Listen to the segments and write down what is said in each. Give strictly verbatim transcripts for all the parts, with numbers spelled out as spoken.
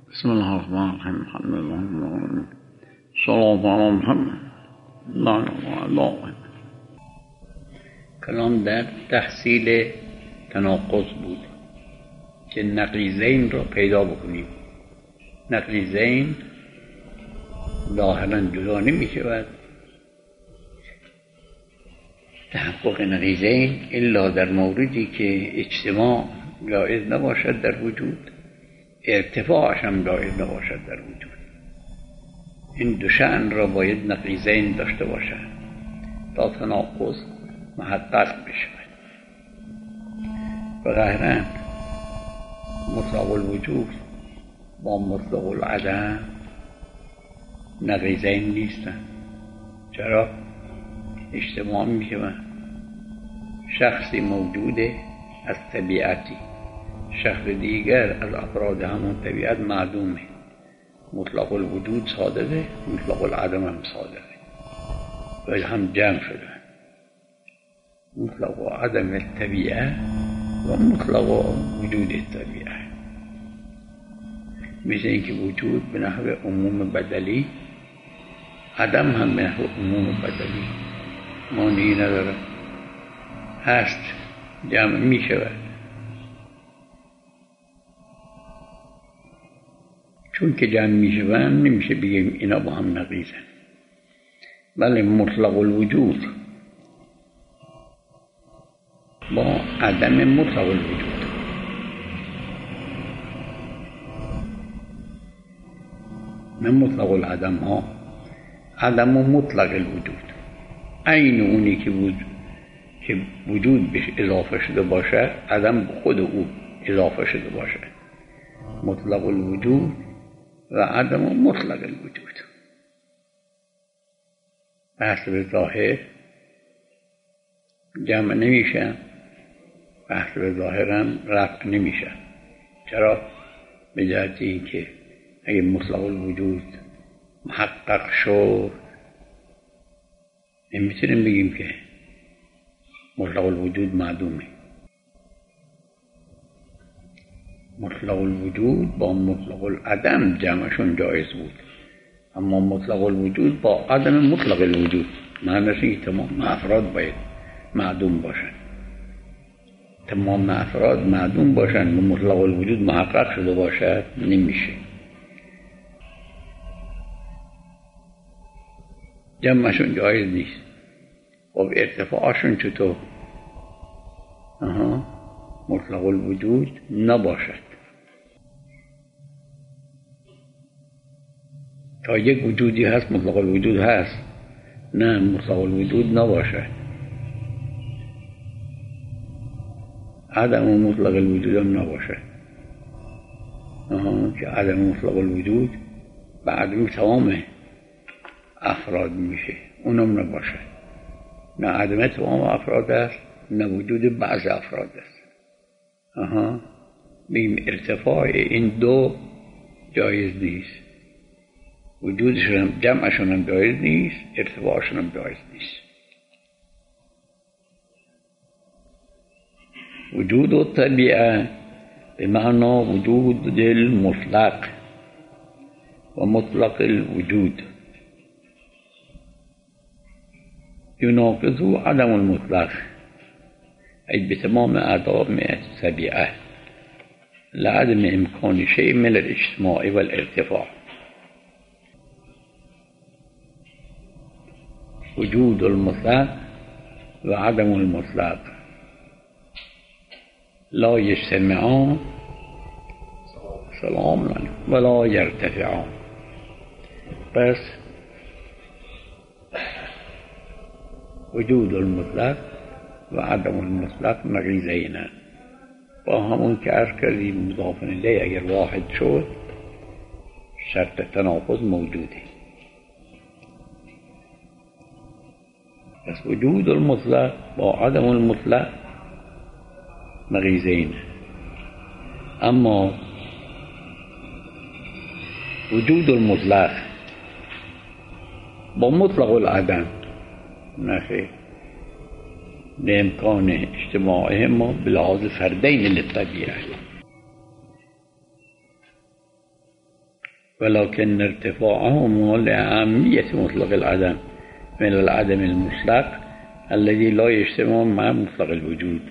بسم الله الرحمن الرحیم. الحمد لله صلی علی محمد. کلام در تحصیل تناقض بود که نقیضین را پیدا بکنیم. نقیضین ظاهرا جدا نمی شود. تحقق نقیضین الا در موردی که اجتماع جایز نباشد در وجود، ارتفاعش هم جایز نباشد در وجود. این دو شأن را باید نقیضین داشته باشد تا تناقض محقق بشود. و ظاهرا مطلق الوجود با مطلق العدم نقیضین نیستند. چرا؟ اجتماع میشوند. شخصی موجوده از طبیعتی، شخص دیگر از افراد همون طبیعت معدومه. مطلق الوجود صادقه، مطلق العدم هم صادقه و هم جمع شدن. مطلق عدم الطبیعه و مطلق وجود الطبیعه، مثل اینکه وجود به نحو عموم بدلی، عدم هم به نحو عموم بدلی مانعی نداره، هست، جمع می شود. چون که جمع می شوند نمیشه بگیم اینا با هم نقیضن. بله، مطلق الوجود با عدم مطلق الوجود، نه مطلق العدم ها، عدم و مطلق الوجود. عین اونی که وجود که وجود بهش اضافه شده باشد، عدم خود او اضافه شده باشد. مطلق الوجود و عدم و مطلق الوجود بحث به ظاهر جمع نمیشن، بحث به ظاهر هم رفع نمیشن. چرا؟ به جهت این که اگه مطلق الوجود محقق شد نمیتونیم بگیم که مطلق الوجود معدومه. مطلق الوجود با مطلق العدم جمعشون جایز بود، اما مطلق الوجود با عدم مطلق الوجود معنیش این تمام افراد باید معدوم باشن. تمام افراد معدوم باشن و مطلق الوجود محقق شده باشد نمیشه. جمعشون جایز نیست. خب ارتفاعشون چطور؟ آها، مطلق الوجود نباشد. تا یک وجودی هست مطلق الوجود هست، نه مطلق الوجود نباشد. عدم و مطلق الوجود هم نباشد. آها، که عدم مطلق الوجود بعد تمام افراد میشه، اونم نباشد. نه عدم تمام افراد است، نه وجود بعض افراد است. آها، بگیم ارتفاع این دو جایز نیست. وجودشون هم جمعشون هم جایز نیست، ارتفاعشون هم جایز نیست. وجود الطبیعه به معنا وجود المطلق و مطلق الوجود يناقض عدم المطلق أي بتمام أعضاء الطبيعة لعدم إمكان شيء من الاجتماع والارتفاع. وجود المطلق وعدم المطلق لا يجتمعان سلام عليكم ولا يرتفعان. بس وجود المطلق و عدم المطلق نقیضین. با همون که عرض کردیم مضاف الیه اگر واحد شد شرط تناقض موجوده. پس وجود المطلق با عدم المطلق نقیضین، اما وجود المطلق با مطلق العدم نخیر، لامکان اجتماعهما بلحاظ فردین للطبیعه. ولكن ارتفاعهما لأهمیت مطلق العدم من العدم المطلق الذي لا يجتمع مع مطلق الوجود.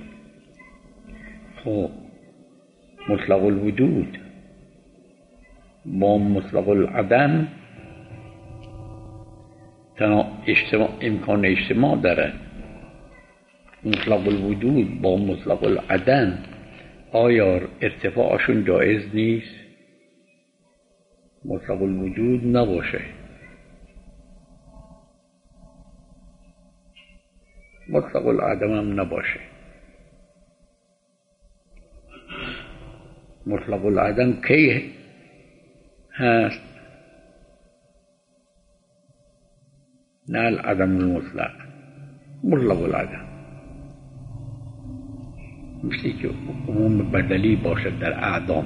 خب مطلق الوجود با مطلق العدم اجتماع امکان اجتماع دارد. مطلق الوجود با مطلق العدم آیا ارتفاعشون جایز نیست؟ مطلق الوجود نباشه، مطلق العدم هم نباشه. مطلق العدم کی هست؟ نه العدم المطلق، مطلق العدم مثل که عموم بدلی باشد در اعدام.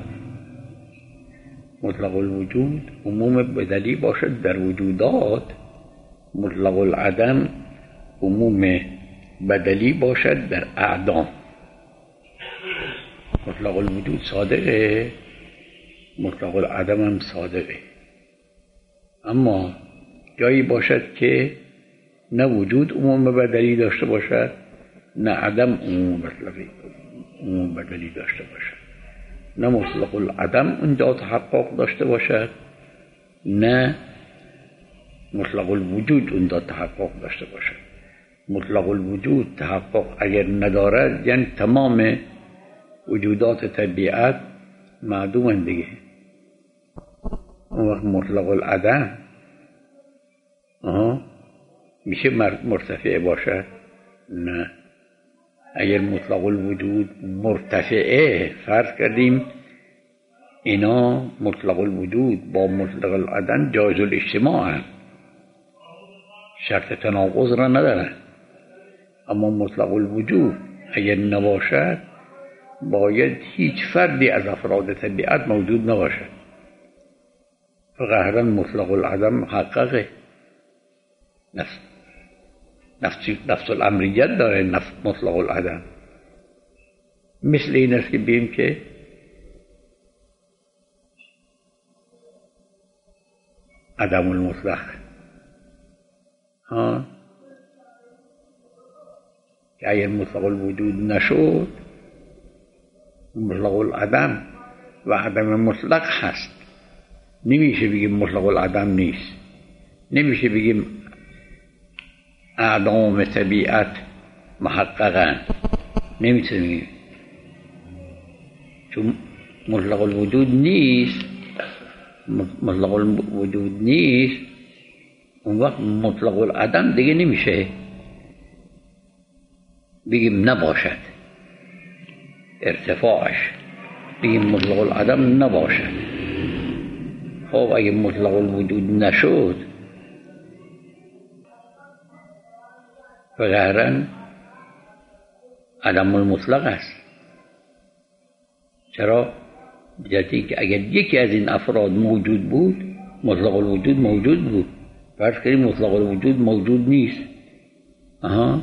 مطلق الوجود عموم بدلی باشد در وجودات، مطلق العدم عموم بدلی باشد در اعدام. مطلق الوجود صادقه، مطلق العدم هم صادقه، اما جایی باشد که نه وجود عموم بدلی داشته باشد نه عدم عموم بدلی عموم بدلی داشته باشد، نه مطلق العدم اونجا تحقق داشته باشد نه مطلق الوجود اونجا تحقق داشته باشد. مطلق الوجود تحقق اگر ندارد یعنی تمام وجودات طبیعت معدومند دیگه. اون وقت مطلق العدم آها میشه مرتفع باشد؟ نه. اگر مطلق الوجود مرتفعه، فرض کردیم اینا مطلق الوجود با مطلق العدم جایز الاجتماع هم، شرط تناقض را ندارن، اما مطلق الوجود اگر نباشد باید هیچ فردی از افراد طبیعت موجود نباشد. فقهرا مطلق العدم محققه، نفس نفس نفس الامریت داره نفس مطلق العدم. مثل این است که بیم که عدم المطلق ها که اگر مطلق الوجود نشد مطلق العدم و عدم مطلق هست. نمیشه بگیم مطلق العدم نیست، نمیشه بگیم اعدام طبیعت محققن، نمیشه بگیم چون مطلق الوجود نیست. مطلق الوجود نیست اون وقت مطلق العدم دیگه نمیشه بگیم نباشد، ارتفاعش بگیم مطلق العدم نباشد. خب اگه مطلق الوجود نشد فقهرا عدم المطلق است. چرا؟ جدی که اگر یکی از این افراد موجود بود مطلق الوجود موجود بود. فرض کنیم مطلق الوجود موجود نیست، آها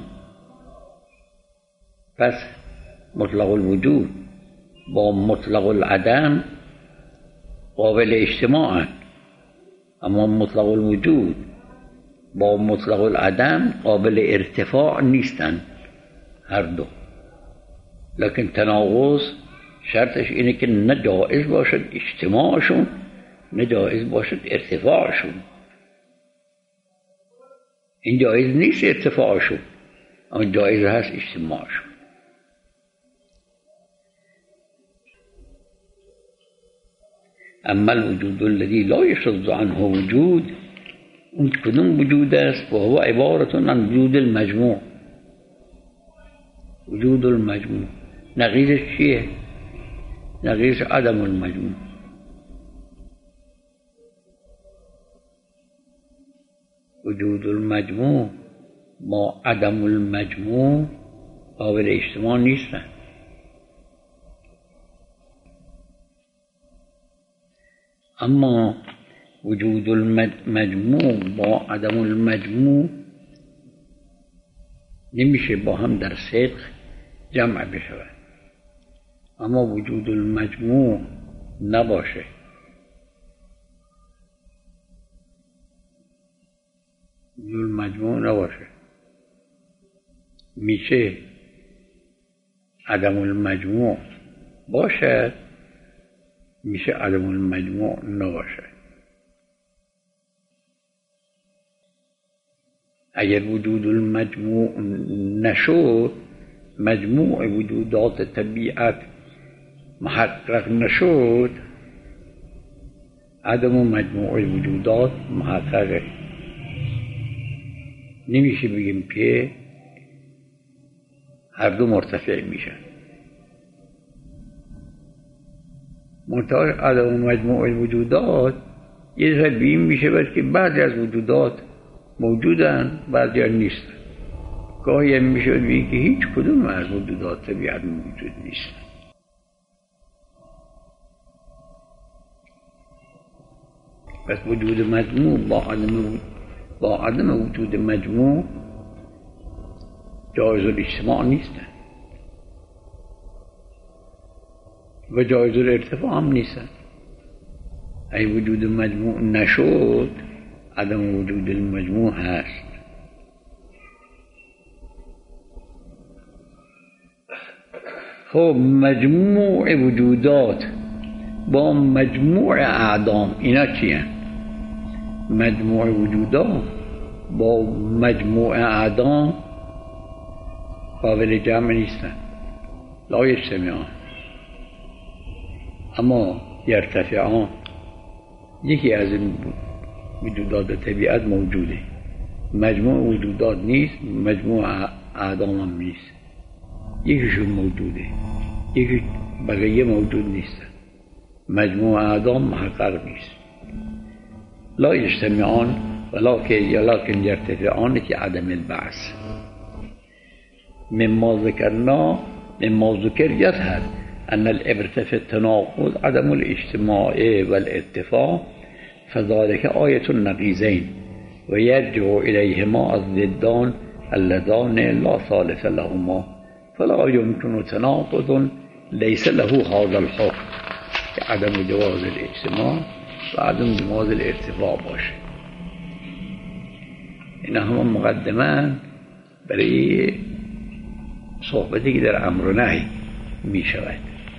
پس مطلق الوجود با مطلق العدم قابل اجتماع، اما مطلق الوجود با مطلق العدم قابل ارتفاع نیستند هر دو. لکن تناقض شرطش اینه که نه جایز باشد اجتماعشون نه جایز باشد ارتفاعشون. این جایز نیست ارتفاعشون، اما جایز هست اجتماعشون. اما الوجود الذي لا يشذ عنه وجود، اون کدوم وجود است؟ و هو عبارت عن وجود المجموع. وجود المجموع نقیضش چیه؟ نقیض عدم المجموع. وجود المجموع با عدم المجموع قابل اجتماع نیستن. اما وجود المجموع با عدم المجموع نمیشه با هم در صدق جمع بشود. اما وجود المجموع نباشه وجود المجموع نباشه. میشه عدم المجموع باشد، میشه عدم المجموع نباشد. اگر وجود المجموع نشد، مجموع وجودات طبیعت محقق نشد، عدم مجموع وجودات محققه. نمیشه بگیم که هر دو مرتفع میشن. منتها عدم مجموع وجودات یه ذره به این میشه بس که بعضی از وجودات موجودن، بعضی از نیستن. گاهی هم میشه بگیم که هیچ کدوم از وجودات طبیعت موجود نیستن. پس وجود مجموع با عدم با عدم وجود مجموع جایز الاجتماع نیستن و جایز الارتفاع هم نیستن. ای وجود مجموع نشد، عدم وجود المجموع هست. خب مجموع وجودات با مجموع اعدام اینا چیه؟ مجموع وجودات با مجموع اعدام قابل جمع نیستن، لا یجتمعان، اما یرتفعان. یکی از این وجودات طبیعت موجوده، مجموع وجودات نیست، مجموع اعدام هم نیست. یکیشون موجوده، یکی بقیه موجود نیستن. مجموع اعدام محقق نیست. لا یجتمعان ولكن ولكن یرتفعان که عدم البعث. مما ذکرنا مما ذکر یظهر ان العبرة في التناقض عدم الاجتماع والارتفاع، فذلك آية النقيضين ويرجع إليهما الضدان اللذان لا ثالث لهما، فلا يمكن تناقض ليس له هذا الحكم عدم جواز الاجتماع و عدم جواز الارتفاع باشه. این همه مقدمه برای صحبتی که در امر و نهی می شود.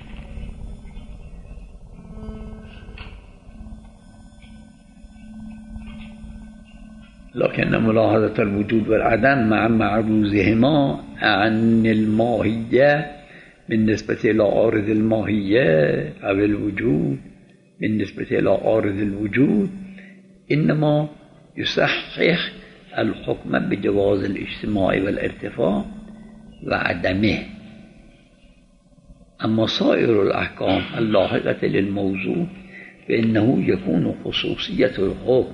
لكن ملاحظة الوجود والعدم مع معروضهما عن الماهية بالنسبة إلى عارض الماهية أو الوجود بالنسبة إلى عارض الوجود إنما يصحح الحكم بجواز الاجتماع والارتفاع وعدمه. أما سائر الأحكام اللاحقة للموضوع فإنه يكون خصوصية الحكم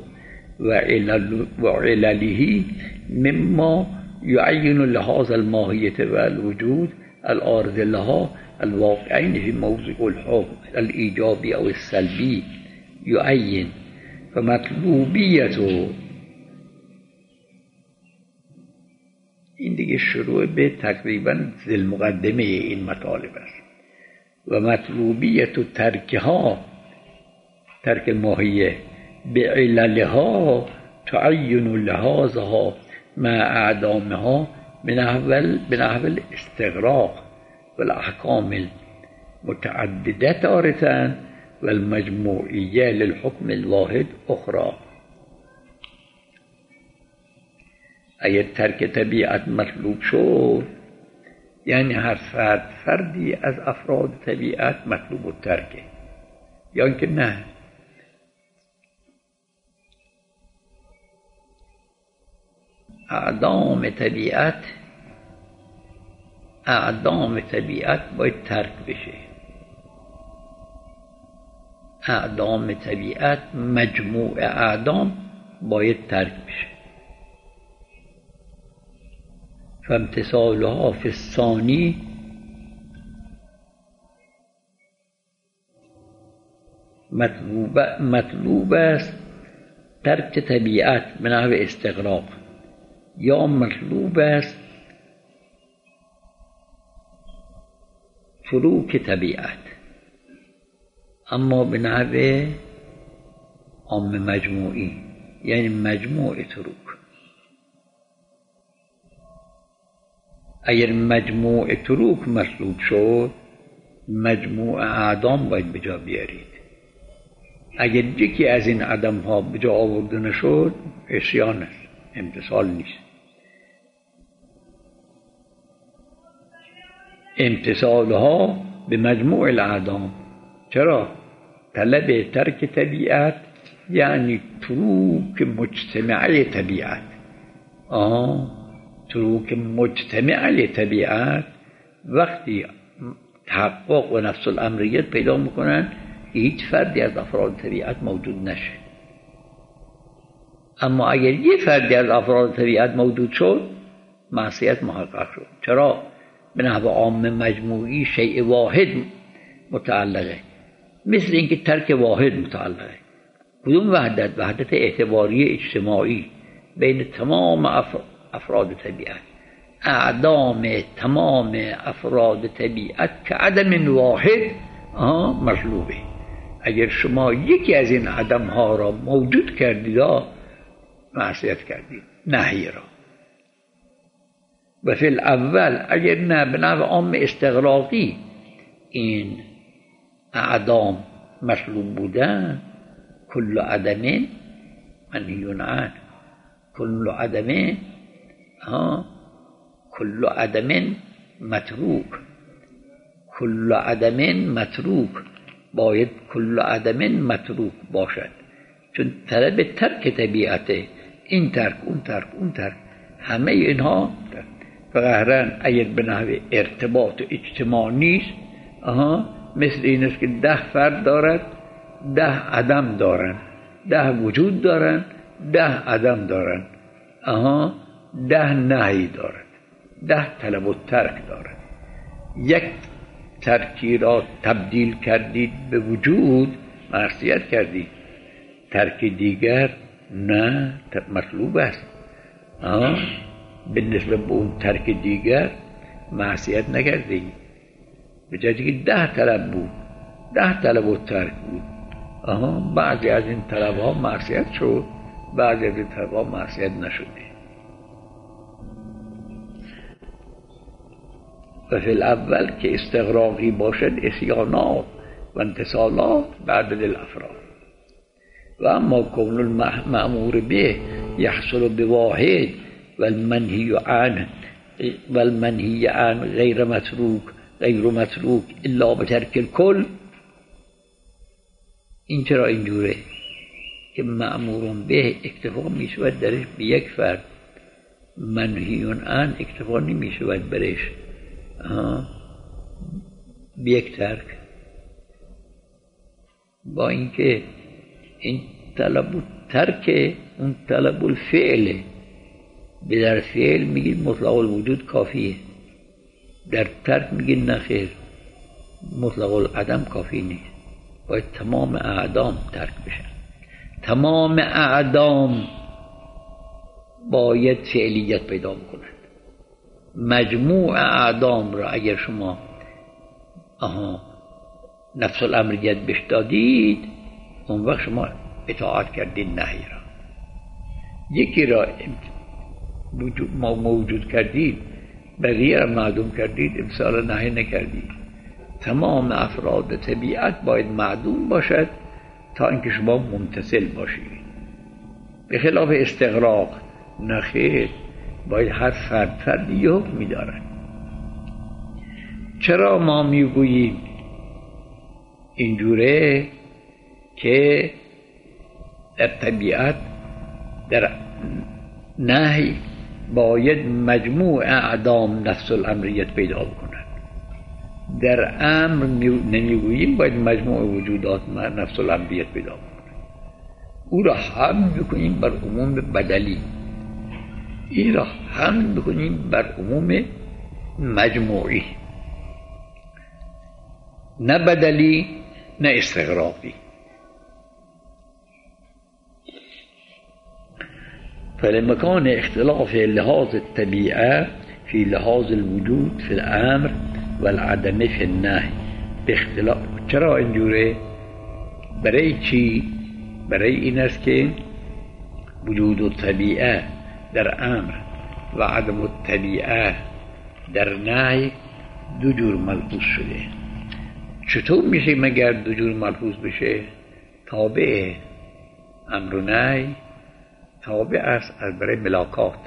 وعلله مما يعين لهذا الماهية والوجود العارض لها الواقعين في موضوع الحكم الإيجابي أو السلبي يعين. فمطلوبيته این دیگه شروع به تقریبا ذیل مقدمه این مطالب است. و مطلوبیت ترکها ترک الماهیه بعللها تعین لحاظها مع اعدامها بنحو الاستغراق والاحکام المتعدده تارة والمجموعیه للحکم الواحد اخرى. اگر ترک طبیعت مطلوب شد، یعنی هر فرد فردی از افراد طبیعت مطلوب و ترکه، یا اینکه نه، اعدام طبیعت اعدام طبیعت باید ترک بشه. اعدام طبیعت مجموع اعدام باید ترک بشه. فامتثالها فی الثانی مطلوب مطلوب است ترک طبیعت به نحو استغراق، یا مطلوب است فروک طبیعت، اما به نحو عام مجموعی، یعنی مجموع تروک. اگر مجموع تروک مسلوب شد مجموع اعدام باید به جا بیارید. اگر یکی از این عدم ها به جا آورده نشد عصیان است، امتثال نیست. امتثال ها به مجموع الاعدام. چرا؟ طلب ترک طبیعت یعنی تروک مجتمعه طبیعت. آه تروک مجتمعه طبیعت وقتی تحقق و نفس الامریت پیدا میکنن هیچ فردی از افراد طبیعت موجود نشه. اما اگر یه فردی از افراد طبیعت موجود شد معصیت محقق شد. چرا؟ به نحو عام مجموعی شیء واحد متعلقه، مثل اینکه ترک واحد متعلقه. کدوم وحدت؟ وحدت اعتباری اجتماعی بین تمام افراد طبیعت. اعدام تمام افراد طبیعت که عدم واحد مطلوبه. اگر شما یکی از این عدم ها را موجود کردید معصیت کردید، نهی را. و فی الاول اگر نه به نحو عام استغراقی این اعدام مطلوب بودن، کل عدم منهی عنه، کل عدم ها کل عدم متروک، کل عدم متروک باید کل عدم متروک باشد، چون طلب ترک طبیعته. این ترک اون ترک اون ترک همه اینها فقهرن اگر به نحو ارتباط اجتماع نیست، آها مثل این است که ده فرد دارد، ده عدم دارن، ده وجود دارن، ده عدم دارن، آها ده نهی دارد، ده طلب و ترک دارد. یک ترکی را تبدیل کردید به وجود معصیت کردید، ترک دیگر نه مطلوب است. آها به نسبت به اون ترک دیگر معصیت نکردید. به جایی که ده طلب بود، ده طلب و ترک بود، آها بعضی از این طلب ها معصیت شد، بعضی از این طلب ها معصیت نشده. و فی الاول که استغراقی باشد عصیانات و انتصالات بعد الافراد. و اما کون المأمور به یحصل بواحد و المنهی عنه و المنهی عن غیر متروک غیر متروک الا بترک الکل. این چرا اینجوره که مأمورون به اکتفا می شود درش به یک فرد، منهی عن اکتفا نمی شود برش به یک ترک، با اینکه این طلب و ترک اون طلب الفعله. به در فعل میگید مطلق الوجود کافیه، در ترک میگید نخیر مطلق العدم کافی نیست، باید تمام اعدام ترک بشن. تمام اعدام باید فعلیت پیدا بکنند. مجموع اعدام را اگر شما آها نفس الامریت بهش دادید، اون وقت شما اطاعت کردید نهی را. یکی را ما موجود کردید، بقیه را معدوم کردید، امسال نهی نکردید. تمام افراد طبیعت باید معدوم باشد تا اینکه شما ممتثل باشید. به خلاف استغراق نخیر، باید هر فرد فردی یه حکمی دارد. چرا ما میگوییم اینجوره که در طبیعت در نهی باید مجموع اعدام نفس الامریت پیدا بکنند، در امر نمیگوییم باید مجموع وجودات نفس الامریت پیدا بکنند. او را حمل بکنیم بر عموم بدلی، این را حمل بکنیم بر عموم مجموعی، نه بدلی نه استغراقی. فلمكان اختلاف لحاظ الطبيعة في لحاظ الوجود في الأمر والعدم في النهي باختلاف. چرا اینجوره؟ برای چی؟ برای این است که وجود الطبیعه در امر و عدم الطبیعه در نهی دو جور ملحوظ شده. چطور میشه مگر دو جور ملحوظ بشه؟ تابع امر و نهی تابع است از برای ملاکات،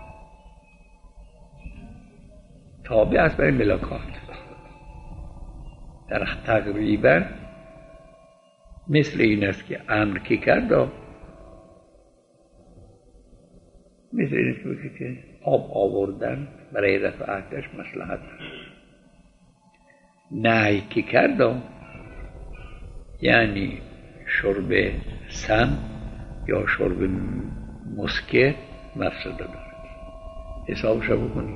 تابع است برای ملاکات. در تقریبا مثل این است که امر که کرد، مثل این است که آب آوردن برای رفع آتش مصلحت، نهی که کرد یعنی شرب سم یا شرب مسکر مفسده داره. حسابش رو بکنی.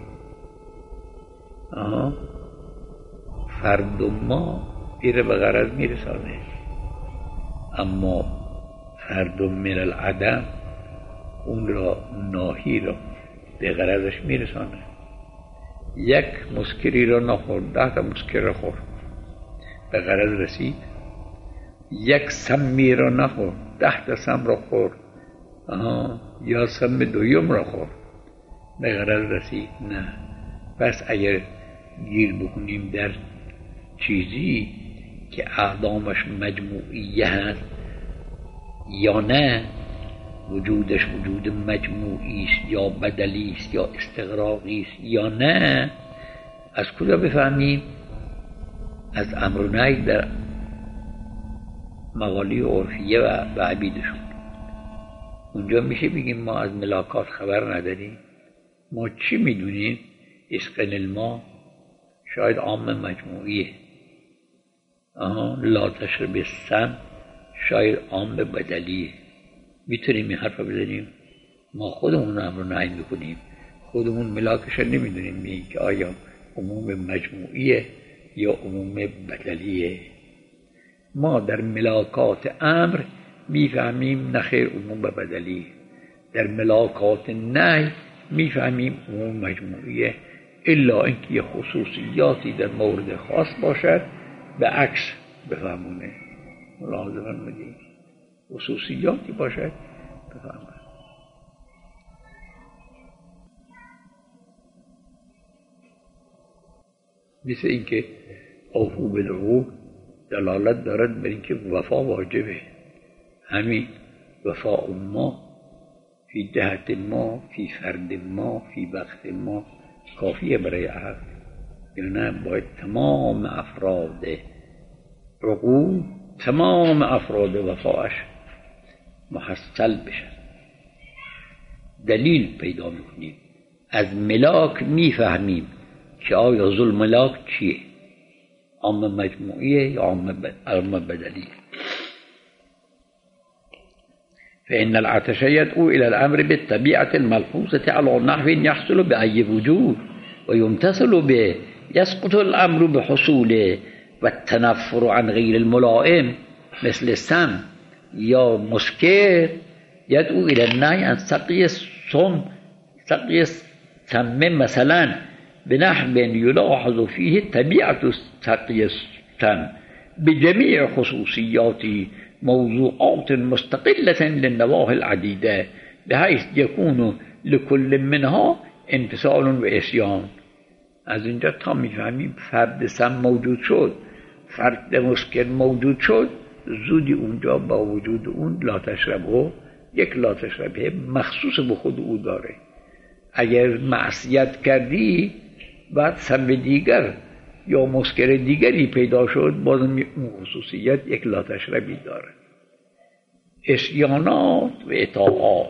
آها فرد و ما ایره به غرض میرسانه، اما فرد من العدم اون را ناهی را به غرضش میرسانه. یک مسکری را نخورد، ده تا مسکر را خورد، به غرض رسید. یک سمی را نخورد، ده تا سم را خورد، آها یا سم دویم را خورد، به غرض رسید. نه. پس اگر گیر بکنیم در چیزی که اعدامش مجموعیه هست یا نه، وجودش وجود مجموعی است یا بدلی است یا استغراقی است یا نه، از کجا بفهمیم؟ از امر و نهی در مقالی عرفیه و عبیدشون. اونجا میشه بگیم ما از ملاکات خبر نداریم. ما چی میدونیم؟ اسقن الماء شاید عام مجموعیه، آها لا تشرب السم شاید عام بدلیه. میتونیم این حرف بزنیم؟ ما خودمون امر و نهی میکنیم، خودمون ملاکش نمیدونیم، میگیم که آیا عموم مجموعیه یا عموم بدلیه. ما در ملاکات امر میفهمیم نخیر عموم بدلیه، در ملاکات نهی میفهمیم عموم مجموعیه، الا اینکه یه خصوصیاتی در مورد خاص باشد به عکس بفهمونه. ملاحظه می‌کنید خصوصیاتی باشد بفهمونه. مثل اینکه اوفوا بالعقود دلالت دارد بر اینکه وفا واجبه. همین وفاء ما فی دهت ما فی فرد ما فی وقت ما کافیه برای عقد، یا نه باید تمام افراد عقود تمام افراد وفاش محصل بشن. دلیل پیدا میکنیم، از ملاک میفهمیم که آیا ذو الملاک چیه، عام مجموعیه یا عام بدلیه. فإن العطش يدعو إلى الأمر بالطبيعة الملحوظة على نحو يحصل بأي وجود ويمتثل به، يسقط الأمر بحصوله والتنفر عن غير الملائم مثل السم یا مسکر يدعو إلى النهي عن سقي السم سقي السم مثلا بنحو يلاحظ فيه طبيعة سقي السم بجميع خصوصياته موضوعات مستقلة للنواحي العديدة بحيث يكون لكل منها انفصال و عصیان. از اینجا تا میفهمیم فرد سم موجود شد، فرد مسکر موجود شد، زودی اونجا با وجود اون لا تشربه، یک لا تشربه مخصوص به خود او داره. اگر معصیت کردی بعد سم دیگر یا مسکر دیگری پیدا شد، بازم اون خصوصیت یک لا تشربی داره. عصیانات و اطاعات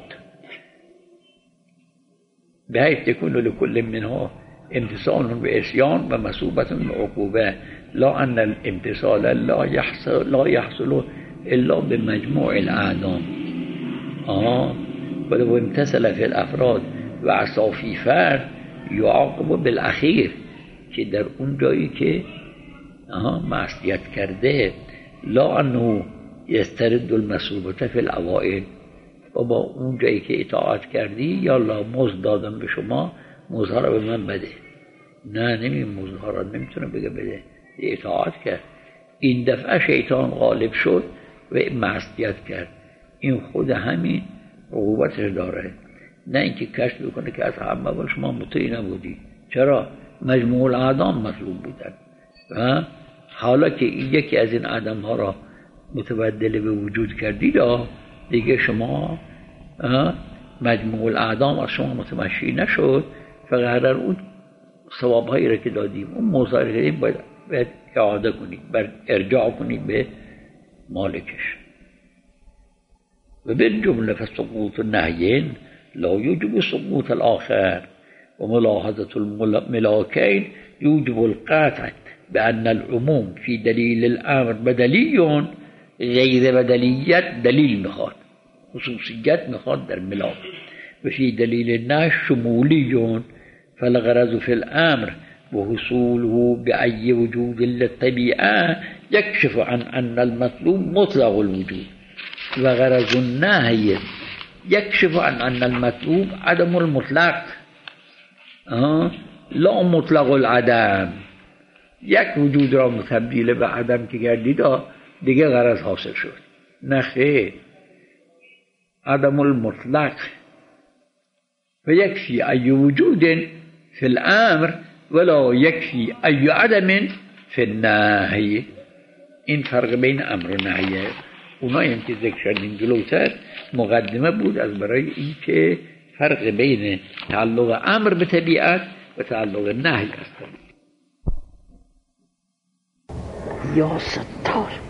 بحيث يكون لكل منها امتصال وعصيان ومثوبة وعقوبة، لا أن الامتصال لا يحصل لا يحصل إلا بمجموع الأعدام. آه ولو امتثل في الأفراد وعصى في فرد يعاقب بالأخير، که در اون جایی که معصیت کرده لا انه یسترد المثوبة فی الاوائل، و با اون جایی که اطاعت کردی یا لا مزد دادم به شما، مزدها را به من بده. نه نمیم مزدها را نمیتونه بگه بده، اطاعت کرد. این دفعه شیطان غالب شد و معصیت کرد، این خود همین عقوبتش داره. نه اینکه کشف بکنه که از همه اول شما مطیع نبودی. چرا؟ مجموع الاعدام مطلوب بودن و حالا که یکی از این عدم ها را متبدل به وجود کردید دیگه شما مجموع الاعدام از شما متمشی نشد، فقط اون ثواب هایی را که دادیم اون موضوع را کردیم باید, باید اعاده کنید، باید ارجاع کنید به مالکش. و بالجمله فسقوط النهیین لا یوجب سقوط الاخر و ملاحظة الملاکین یوجب القطع بأن العموم في دلیل الامر بدلی غیر بدلیت دلیل میخواد، خصوصیت میخواد در ملاک، و فی دلیل نه شمولی فالغرض فی الامر وحصوله بأي وجود للطبيعة يكشف عن أن المطلوب مطلق الوجود، وغرض النهي يكشف عن أن المطلوب عدم المطلق آه؟ لا مطلق العدم. یک وجود را تبدیل به عدم که گردید دیگه غرض حاصل شد، نه خیر، عدم المطلق. و یکفی ای وجود فی الامر ولا یکفی ای عدم فی النهی. این فرق بین امر و نهیه. اونایی هم که ذکر کردیم جلوتر مقدمه بود از برای این که فرق بین تعلق امر به طبیعت و تعلق نهی است. یا ستار